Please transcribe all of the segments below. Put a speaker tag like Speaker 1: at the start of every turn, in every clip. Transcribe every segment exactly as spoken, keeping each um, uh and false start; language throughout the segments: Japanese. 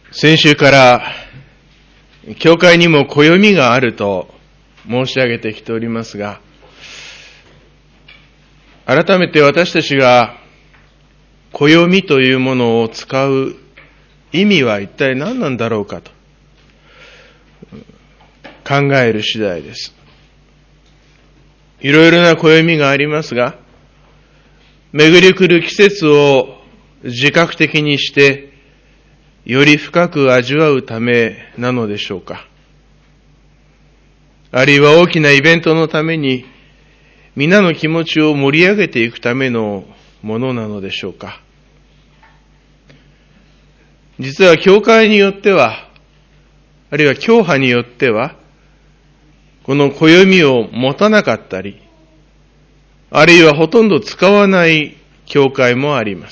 Speaker 1: 先週から教会にも暦があると申し上げてきておりますが、改めて私たちが暦というものを使う意味は一体何なんだろうかと考える次第です。いろいろな暦がありますが、巡り来る季節を自覚的にしてより深く味わうためなのでしょうか。あるいは大きなイベントのために皆の気持ちを盛り上げていくためのものなのでしょうか。実は教会によっては、あるいは教派によっては、この暦を持たなかったり、あるいはほとんど使わない教会もあります。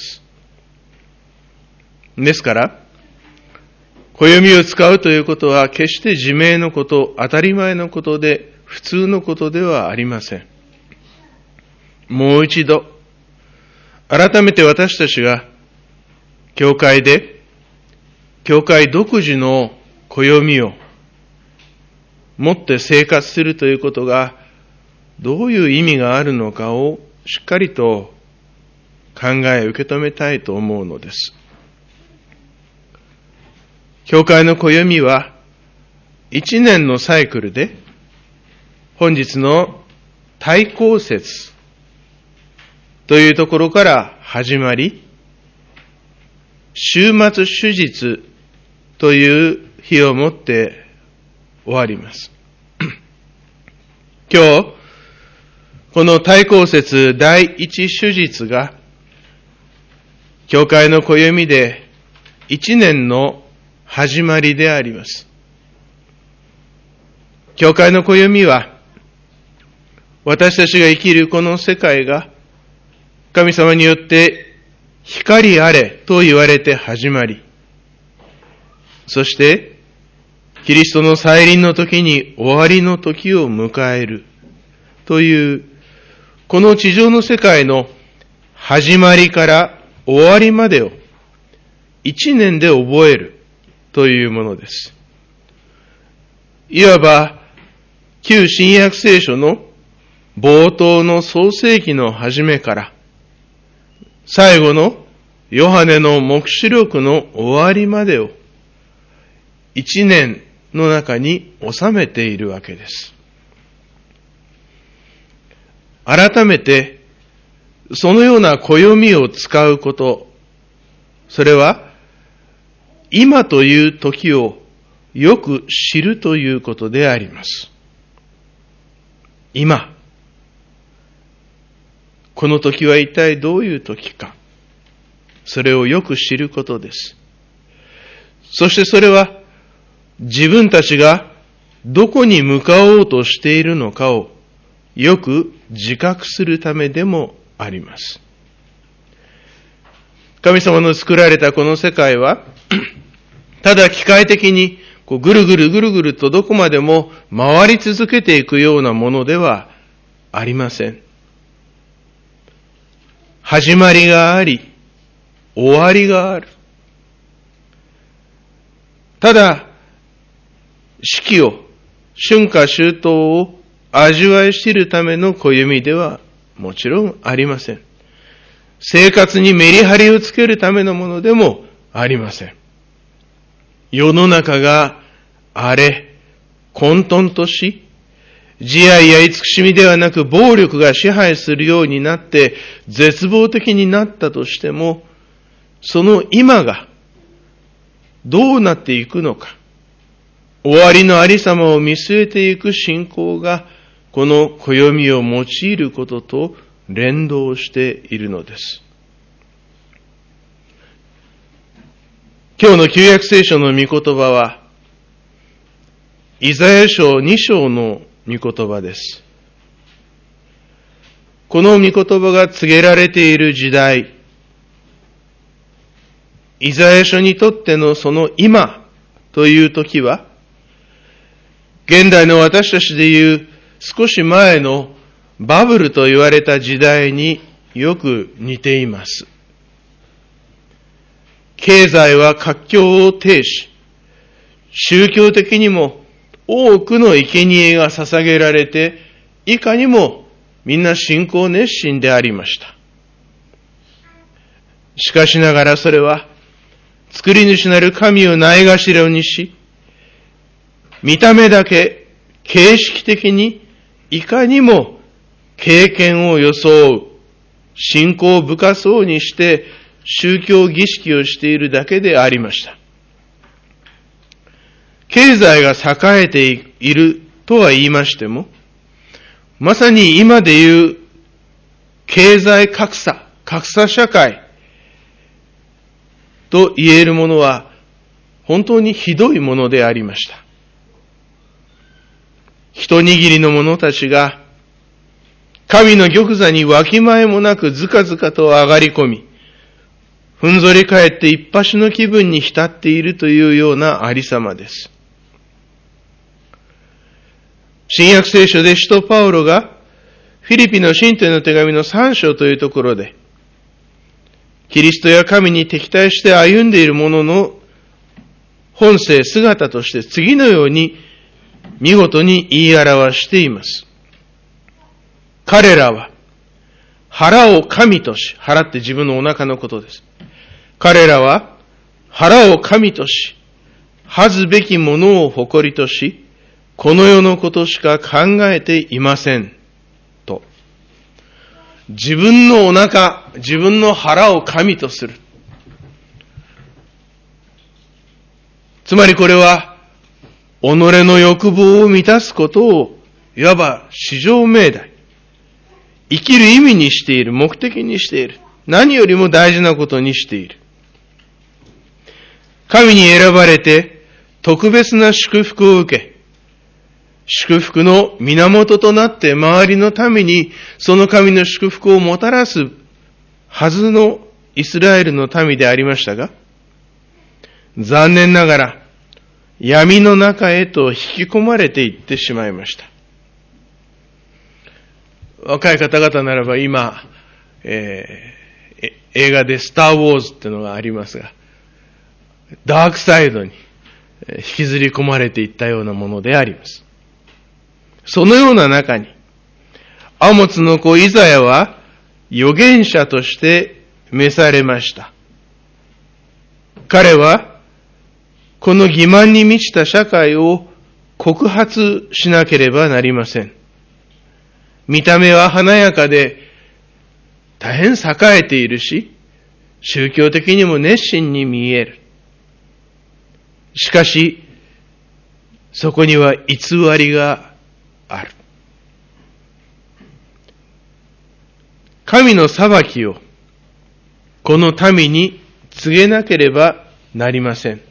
Speaker 1: ですから、暦を使うということは決して自明のこと、当たり前のことで、普通のことではありません。もう一度、改めて私たちが、教会で、教会独自の暦を持って生活するということが、どういう意味があるのかをしっかりと考え、受け止めたいと思うのです。教会の暦は、一年のサイクルで、本日の大公節というところから始まり、週末主日という日をもって終わります。今日、この大公節第一主日が、教会の暦で一年の始まりであります。教会の暦は、私たちが生きるこの世界が、神様によって光あれと言われて始まり、そして、キリストの再臨の時に終わりの時を迎えるという、この地上の世界の始まりから終わりまでを一年で覚えるというものです。いわば、旧新約聖書の冒頭の創世記の始めから、最後のヨハネの黙示録の終わりまでを一年の中に収めているわけです。改めて、そのような暦を使うこと、それは、今という時をよく知るということであります。今。この時は一体どういう時か。それをよく知ることです。そしてそれは、自分たちがどこに向かおうとしているのかをよく自覚するためでもあります。神様の作られたこの世界は、ただ機械的にこうぐるぐるぐるぐるとどこまでも回り続けていくようなものではありません。始まりがあり、終わりがある。ただ、四季を、春夏秋冬を味わい知るための暦ではもちろんありません。生活にメリハリをつけるためのものでもありません。世の中が荒れ、混沌とし、慈愛や慈しみではなく暴力が支配するようになって絶望的になったとしても、その今がどうなっていくのか、終わりのありさまを見据えていく信仰が、この暦を用いることと連動しているのです。今日の旧約聖書の御言葉は、イザヤ書に章の御言葉です。この御言葉が告げられている時代、イザヤ書にとってのその今という時は、現代の私たちでいう少し前のバブルと言われた時代によく似ています。 経済は活況を呈し、宗教的にも多くの生贄が捧げられて、いかにもみんな信仰熱心でありました。しかしながらそれは、作り主なる神をないがしろにし、見た目だけ形式的にいかにも経験を装う、信仰深そうにして宗教儀式をしているだけでありました。経済が栄えているとは言いましても、まさに今でいう経済格差、格差社会と言えるものは本当にひどいものでありました。一握りの者たちが神の玉座にわきまえもなくずかずかと上がり込み、ふんぞり返って一発の気分に浸っているというようなありさまです。新約聖書で使徒パウロがフィリピの信徒への手紙のさん章というところで、キリストや神に敵対して歩んでいる者の本性、姿として次のように見事に言い表しています。彼らは腹を神とし、腹って自分のお腹のことです。彼らは腹を神とし、恥ずべきものを誇りとし、この世のことしか考えていません。と。自分のお腹、自分の腹を神とする。つまりこれは、己の欲望を満たすことを、いわば至上命題。生きる意味にしている、目的にしている。何よりも大事なことにしている。神に選ばれて、特別な祝福を受け、祝福の源となって周りの民にその神の祝福をもたらすはずのイスラエルの民でありましたが、残念ながら闇の中へと引き込まれていってしまいました。若い方々ならば今、えー、映画でスター・ウォーズっていうのがありますが、ダークサイドに引きずり込まれていったようなものであります。そのような中に、アモツの子イザヤは預言者として召されました。彼はこの欺瞞に満ちた社会を告発しなければなりません。見た目は華やかで大変栄えているし、宗教的にも熱心に見える。しかし、そこには偽りがある。神の裁きをこの民に告げなければなりません。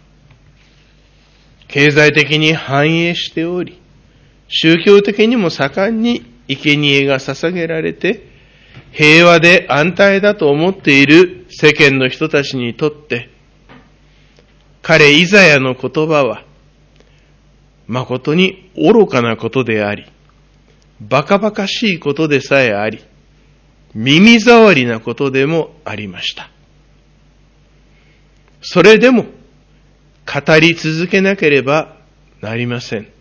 Speaker 1: 経済的に繁栄しており、宗教的にも盛んに生贄が捧げられて、平和で安泰だと思っている世間の人たちにとって、彼イザヤの言葉は、誠に愚かなことであり、バカバカしいことでさえあり、耳障りなことでもありました。それでも語り続けなければなりません。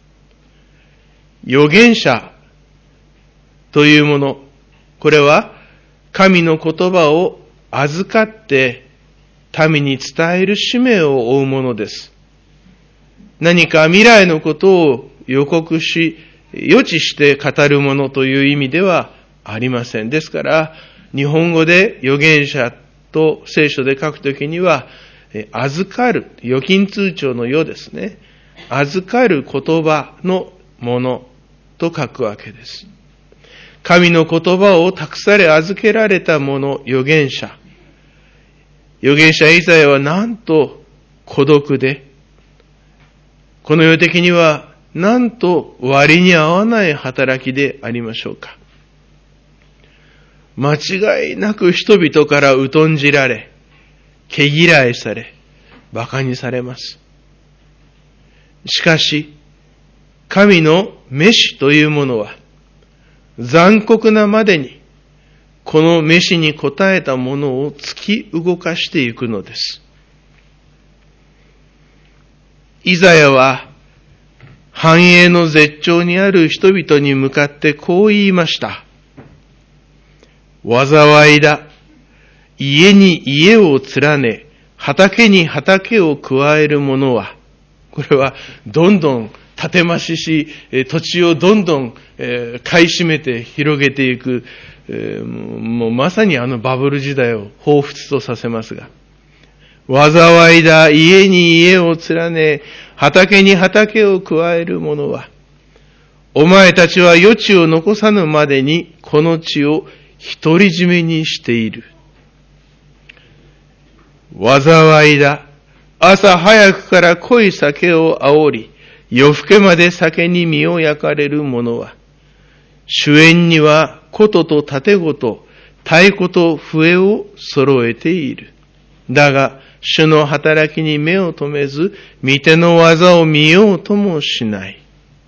Speaker 1: 預言者というもの、これは神の言葉を預かって民に伝える使命を負うものです。何か未来のことを予告し、予知して語るものという意味ではありません。ですから、日本語で預言者と聖書で書くときには、預かる、預金通帳の預ですね。預かる言葉のものと書くわけです。神の言葉を託され預けられたもの、預言者。預言者イザヤはなんと孤独で、この世的にはなんと割に合わない働きでありましょうか。間違いなく人々から疎んじられ、毛嫌いされ、馬鹿にされます。しかし、神の召しというものは、残酷なまでにこの召しに応えたものを突き動かしていくのです。イザヤは繁栄の絶頂にある人々に向かってこう言いました。災いだ。家に家を連ね、畑に畑を加える者は、これはどんどん建て増しし、土地をどんどん買い占めて広げていく、もうまさにあのバブル時代を彷彿とさせますが、災いだ、家に家を連ね、畑に畑を加える者は、お前たちは余地を残さぬまでにこの地を独り占めにしている。災いだ、朝早くから濃い酒を煽り、夜更けまで酒に身を焼かれる者は、主宴には琴と盾琴、太鼓と笛を揃えている。だが、主の働きに目を留めず、御手の技を見ようともしない。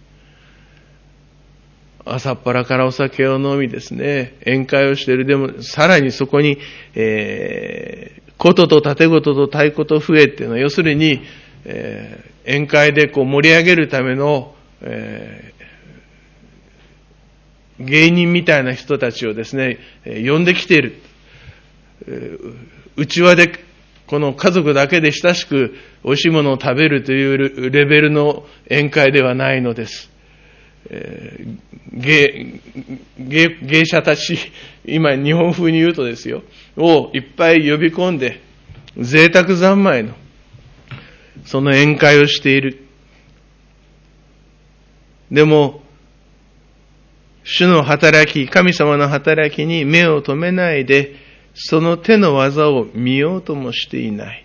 Speaker 1: 朝っぱらからお酒を飲みですね、宴会をしている。でも、さらにそこに、えー、琴と盾琴と太鼓と笛っていうのは、要するに、えー、宴会でこう盛り上げるための、えー、芸人みたいな人たちをですね、呼んできている。うちわでこの家族だけで親しく美味しいものを食べるというレベルの宴会ではないのです。えー、芸、芸、芸者たち、今日本風に言うとですよ、をいっぱい呼び込んで、贅沢三昧の、その宴会をしている。でも、主の働き、神様の働きに目を留めないで、その手の技を見ようともしていない。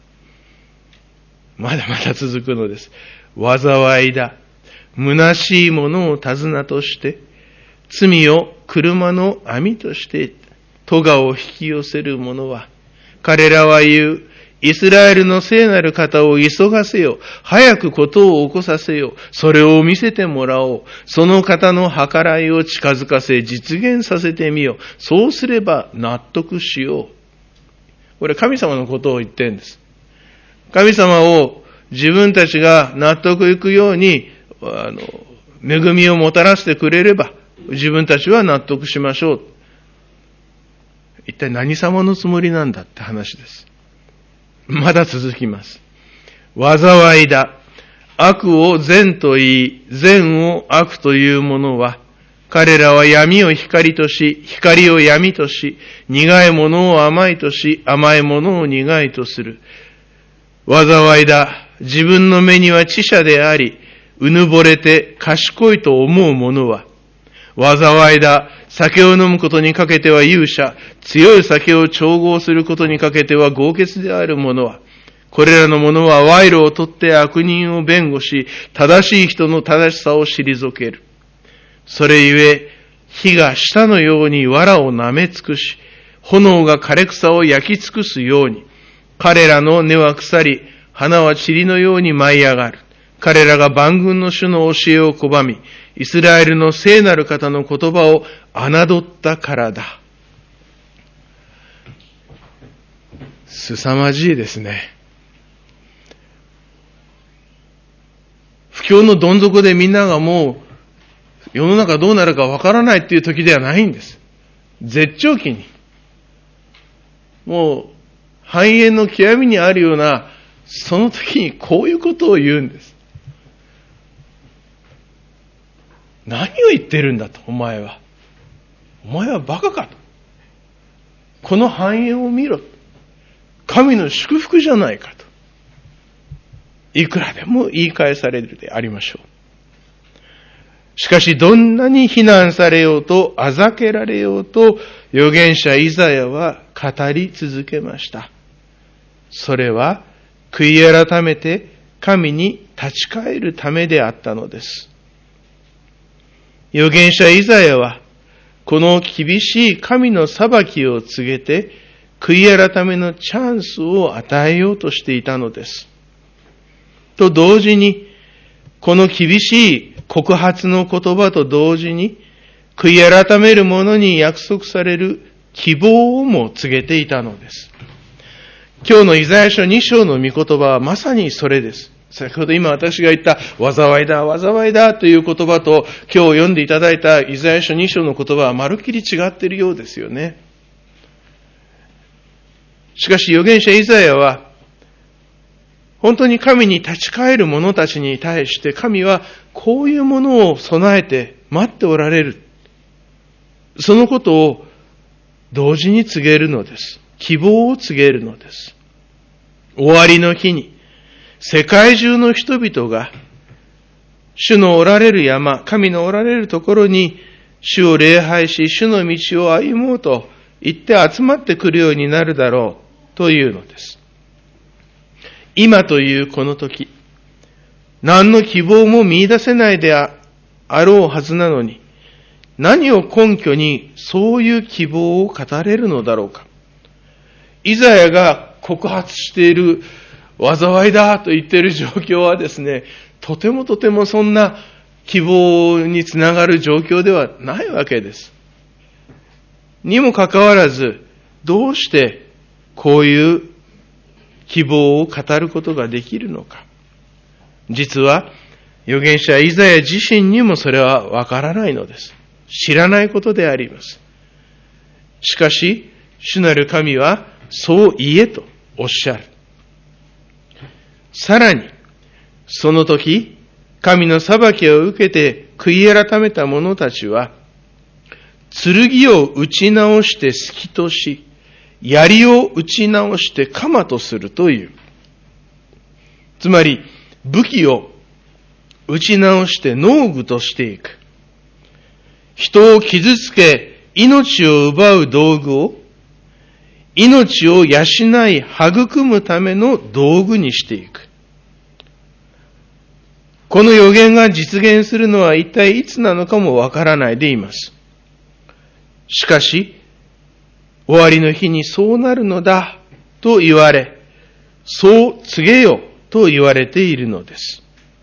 Speaker 1: まだまだ続くのです。災いだ。虚しいものを手綱として、罪を車の網として、咎を引き寄せる者は、彼らは言う、イスラエルの聖なる方を急がせよ。早くことを起こさせよ。それを見せてもらおう。その方の計らいを近づかせ、実現させてみよう。そうすれば納得しよう。これ神様のことを言ってるんです。神様を自分たちが納得いくように、あの、恵みをもたらしてくれれば、自分たちは納得しましょう。一体何様のつもりなんだって話です。まだ続きます。災いだ。悪を善と言い、善を悪という者は、彼らは闇を光とし、光を闇とし、苦いものを甘いとし、甘いものを苦いとする。災いだ。自分の目には知者であり、うぬぼれて賢いと思う者は、災いだ。酒を飲むことにかけては勇者、強い酒を調合することにかけては豪傑である者は、これらの者は賄賂を取って悪人を弁護し、正しい人の正しさを退ける。それゆえ、火が舌のように藁を舐め尽くし、炎が枯れ草を焼き尽くすように、彼らの根は腐り、花は塵のように舞い上がる。彼らが万軍の主の教えを拒み、イスラエルの聖なる方の言葉を侮ったからだ。凄まじいですね。不況のどん底でみんながもう世の中どうなるかわからないっていう時ではないんです。絶頂期に。もう繁栄の極みにあるようなその時にこういうことを言うんです。何を言ってるんだと、お前は。お前はバカかと。この繁栄を見ろ。神の祝福じゃないかと。いくらでも言い返されるでありましょう。しかし、どんなに非難されようと、あざけられようと、預言者イザヤは語り続けました。それは、悔い改めて神に立ち返るためであったのです。預言者イザヤは、この厳しい神の裁きを告げて、悔い改めのチャンスを与えようとしていたのです。と同時に、この厳しい告発の言葉と同時に、悔い改める者に約束される希望をも告げていたのです。今日のイザヤ書に章の御言葉はまさにそれです。先ほど今私が言った災いだ、災いだという言葉と今日読んでいただいたイザヤ書に章の言葉はまるっきり違っているようですよね。しかし預言者イザヤは本当に神に立ち返る者たちに対して神はこういうものを備えて待っておられる。そのことを同時に告げるのです。希望を告げるのです。終わりの日に世界中の人々が主のおられる山、神のおられるところに主を礼拝し、主の道を歩もうと言って集まってくるようになるだろうというのです。今というこの時、何の希望も見出せないであろうはずなのに、何を根拠にそういう希望を語れるのだろうか。イザヤが告発している災いだと言っている状況はですね、とてもとてもそんな希望につながる状況ではないわけです。にもかかわらず、どうしてこういう希望を語ることができるのか。実は預言者イザヤ自身にもそれはわからないのです。知らないことであります。しかし、主なる神はそう言えとおっしゃる。さらに、その時、神の裁きを受けて悔い改めた者たちは、剣を打ち直して隙とし、槍を打ち直して鎌とするという。つまり、武器を打ち直して農具としていく。人を傷つけ、命を奪う道具を、命を養い、育むための道具にしていく。この予言が実現するのは一体いつなのかもわからないでいます。しかし、終わりの日にそうなるのだと言われ、そう告げよと言われているのです。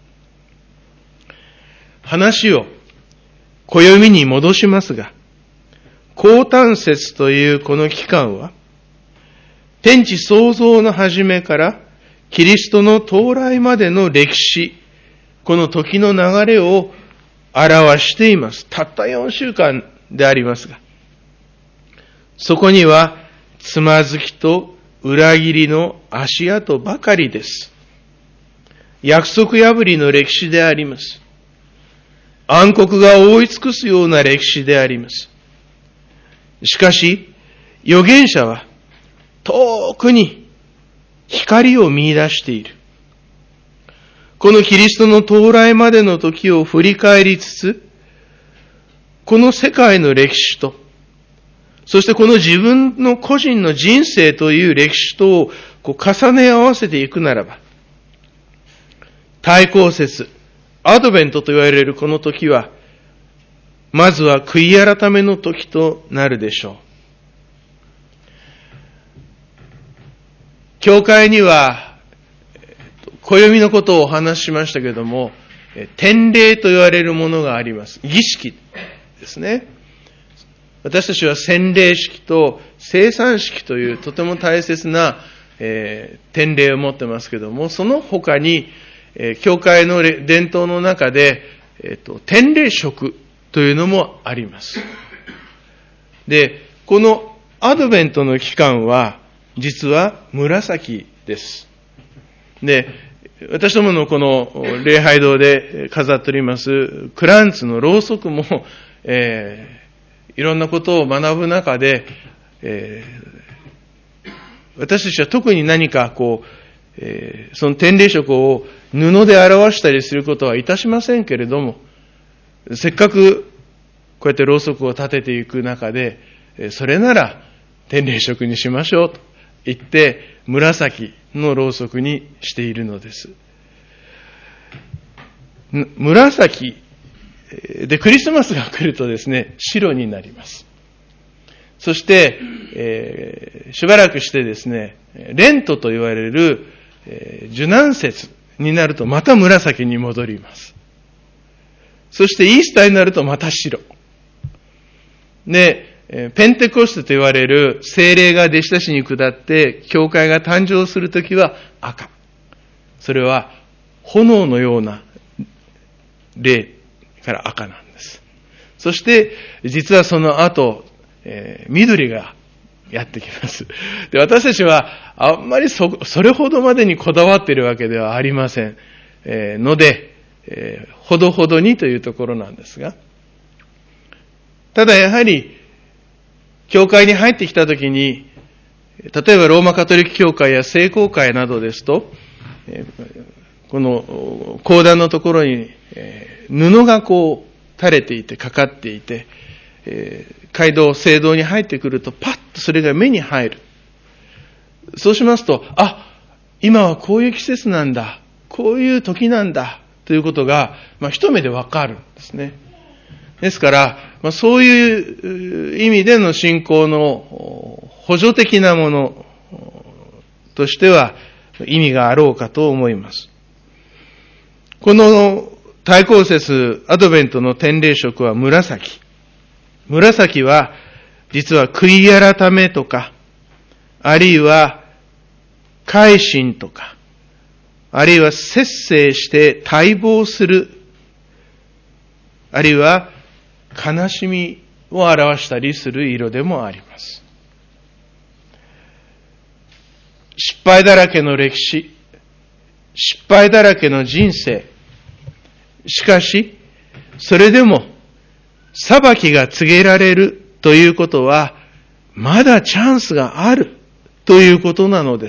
Speaker 1: 話を暦に戻しますが、降誕節というこの期間は、天地創造の始めからキリストの到来までの歴史、この時の流れを表しています。たったよんしゅうかんでありますが、そこにはつまずきと裏切りの足跡ばかりです。約束破りの歴史であります。暗黒が覆い尽くすような歴史であります。しかし、預言者は遠くに光を見出している。このキリストの到来までの時を振り返りつつ、この世界の歴史と、そしてこの自分の個人の人生という歴史とをこう重ね合わせていくならば、対抗節、アドベントと言われるこの時は、まずは悔い改めの時となるでしょう。教会には、暦のことをお話ししましたけれども、典礼と言われるものがあります。儀式ですね。私たちは洗礼式と聖餐式というとても大切な、えー、典礼を持ってますけれども、その他に、えー、教会の伝統の中で、えーと、典礼食というのもあります。で、このアドベントの期間は、実は紫です。で、私どものこの礼拝堂で飾っておりますクランツのろうそくも、えー、いろんなことを学ぶ中で、えー、私たちは特に何かこう、えー、その典礼食を布で表したりすることはいたしませんけれども、せっかくこうやってろうそくを立てていく中で、それなら典礼食にしましょうと言って紫のろうそくにしているのです。紫でクリスマスが来るとですね、白になります。そして、えー、しばらくしてですね、レントと言われる、えー、受難節になるとまた紫に戻ります。そしてイースターになるとまた白。で、 ペンテコステと言われる聖霊が弟子たちに下って教会が誕生するときは赤。それは炎のような霊から赤なんです。そして実はその後、えー、緑がやってきます。で、私たちはあんまり そ, それほどまでにこだわっているわけではありません。えー、ので、えー、ほどほどにというところなんですが、ただやはり教会に入ってきたときに、例えばローマカトリック教会や聖公会などですと、この講談のところに布がこう垂れていてかかっていて、街道、聖堂に入ってくるとパッとそれが目に入る。そうしますと、あ、今はこういう季節なんだ、こういう時なんだということが、まあ、一目でわかるんですね。ですから、まあ、そういう意味での信仰の補助的なものとしては意味があろうかと思います。この対抗節アドベントの典礼色は紫。紫は実は悔い改めとか、あるいは改心とか、あるいは節制して待望する、あるいは悲しみを表したりする色でもあります。失敗だらけの歴史、失敗だらけの人生。しかし、それでも裁きが告げられるということは、まだチャンスがあるということなのです。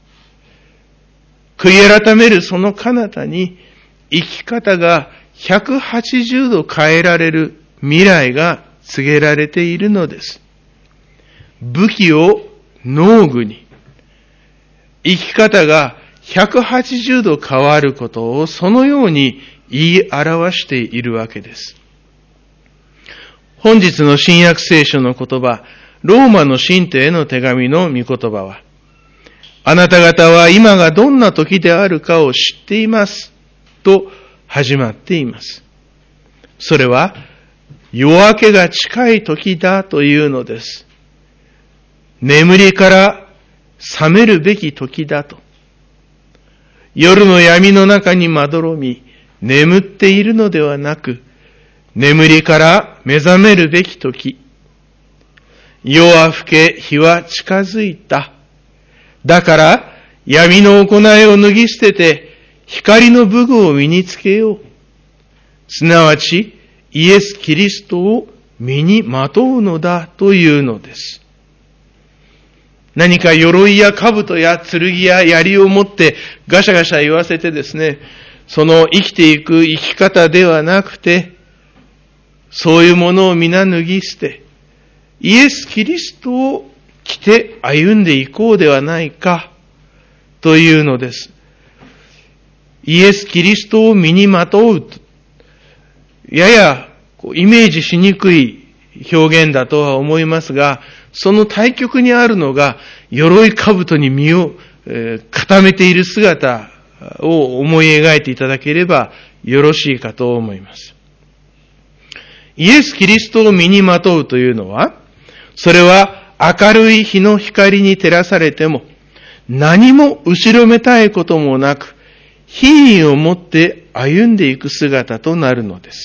Speaker 1: 悔い改めるその彼方に、生き方がひゃくはちじゅうど変えられる未来が告げられているのです。武器を農具に、生き方がひゃくはちじゅうど変わることをそのように言い表しているわけです。本日の新約聖書の言葉、ローマの信徒への手紙の御言葉は、あなた方は今がどんな時であるかを知っていますと始まっています。それは夜明けが近い時だというのです。眠りから覚めるべき時だと。夜の闇の中にまどろみ、眠っているのではなく、眠りから目覚めるべき時。夜は更け、日は近づいた。だから、闇の行いを脱ぎ捨てて、光の武具を身につけよう。すなわち、イエス・キリストを身にまとうのだというのです。何か鎧や兜や剣や槍を持ってガシャガシャ言わせてですね、その生きていく生き方ではなくて、そういうものを皆脱ぎ捨て、イエス・キリストを着て歩んでいこうではないかというのです。イエス・キリストを身にまとう。ややイメージしにくい表現だとは思いますが、その対極にあるのが、鎧兜に身を固めている姿を思い描いていただければよろしいかと思います。イエス・キリストを身にまとうというのは、それは明るい日の光に照らされても、何も後ろめたいこともなく、品位を持って歩んでいく姿となるのです。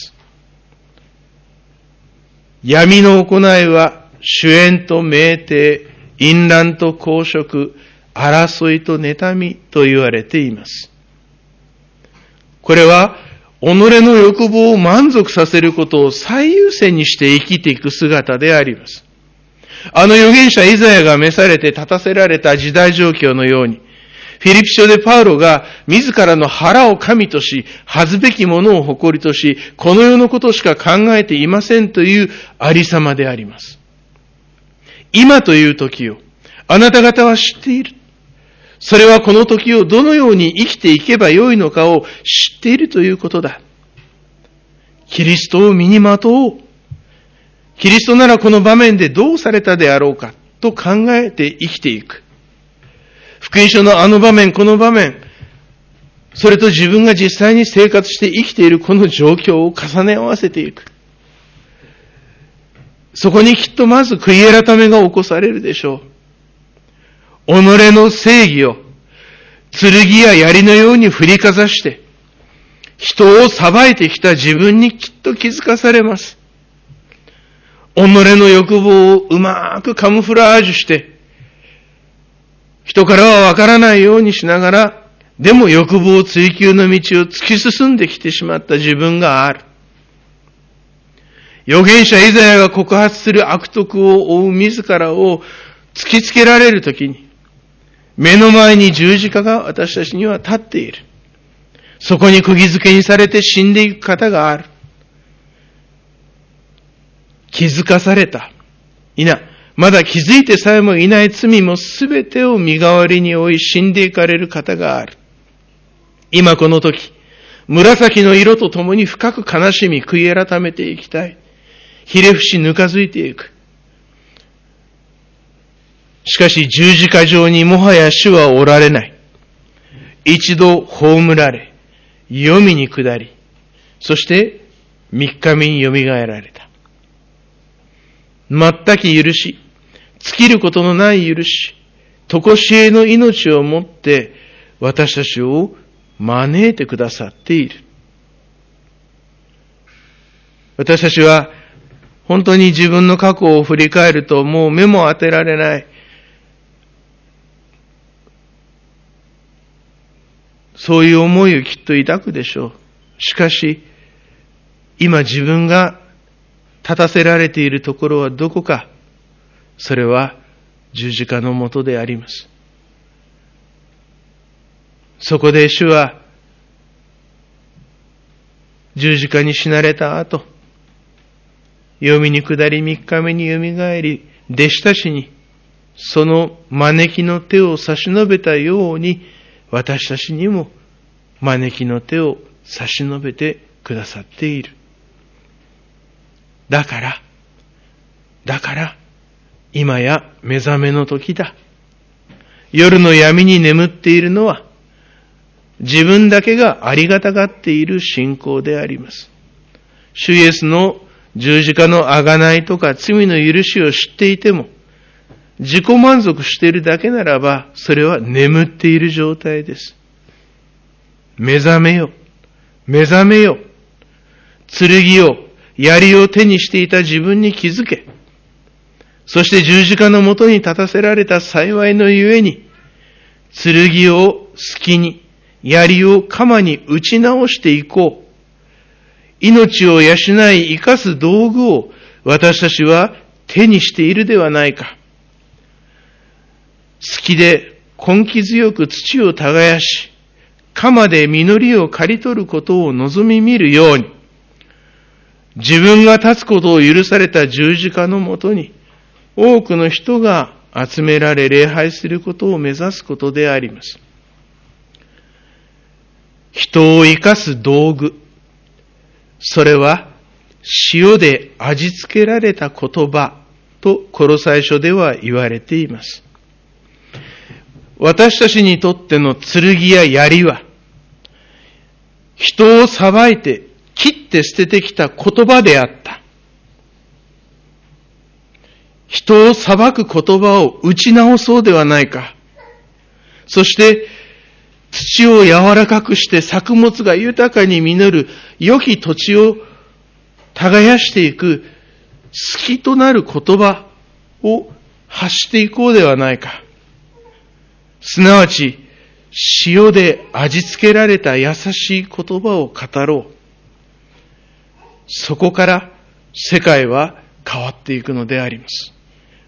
Speaker 1: 闇の行いは、主演と酩酊、淫乱と公職、争いと妬みと言われています。これは、己の欲望を満足させることを最優先にして生きていく姿であります。あの預言者イザヤが召されて立たせられた時代状況のように、フィリピ書でパウロが自らの腹を神とし、恥ずべきものを誇りとし、この世のことしか考えていませんというありさまであります。今という時をあなた方は知っている。それはこの時をどのように生きていけばよいのかを知っているということだ。キリストを身にまとおう。キリストならこの場面でどうされたであろうかと考えて生きていく。福音書のあの場面、この場面、それと自分が実際に生活して生きているこの状況を重ね合わせていく。 そこにきっとまず悔い改めが起こされるでしょう。己の正義を剣や槍のように振りかざして、人を裁いてきた自分にきっと気づかされます。己の欲望をうまくカムフラージュして、人からはわからないようにしながら、でも欲望追求の道を突き進んできてしまった自分がある。預言者イザヤが告発する悪徳を追う自らを突きつけられるときに、目の前に十字架が私たちには立っている。そこに釘付けにされて死んでいく方がある。気づかされた。いな、まだ気づいてさえもいない罪もすべてを身代わりに負い死んでいかれる方がある。今この時、紫の色とともに深く悲しみ、悔い改めていきたい。ひれ伏しぬかづいていく。しかし十字架上にもはや主はおられない。一度葬られ、黄泉に下り、そして三日目によみがえられた。全き許し、尽きることのない許し、とこしえの命をもって私たちを招いてくださっている。私たちは本当に自分の過去を振り返るともう目も当てられない。そういう思いをきっと抱くでしょう。しかし、今自分が立たせられているところはどこか、それは十字架のもとであります。そこで主は、十字架に死なれた後、黄泉に下り三日目によみがえり、弟子たちにその招きの手を差し伸べたように、私たちにも招きの手を差し伸べてくださっている。だから、だから、今や目覚めの時だ。夜の闇に眠っているのは、自分だけがありがたがっている信仰であります。主イエスの十字架の贖いとか罪の許しを知っていても、自己満足しているだけならば、それは眠っている状態です。目覚めよ、目覚めよ、剣を、槍を手にしていた自分に気づけ、そして十字架のもとに立たせられた幸いのゆえに、剣を隙に、槍を鎌に打ち直していこう。命を養い生かす道具を私たちは手にしているではないか。好きで根気強く土を耕し、鎌で実りを刈り取ることを望み見るように、自分が立つことを許された十字架のもとに、多くの人が集められ礼拝することを目指すことであります。人を生かす道具、それは塩で味付けられた言葉とコロサイ書では言われています。私たちにとっての剣や槍は、人を裁いて切って捨ててきた言葉であった。人を裁く言葉を打ち直そうではないか。そして土を柔らかくして作物が豊かに実る良き土地を耕していく隙となる言葉を発していこうではないか。すなわち塩で味付けられた優しい言葉を語ろう。そこから世界は変わっていくのであります。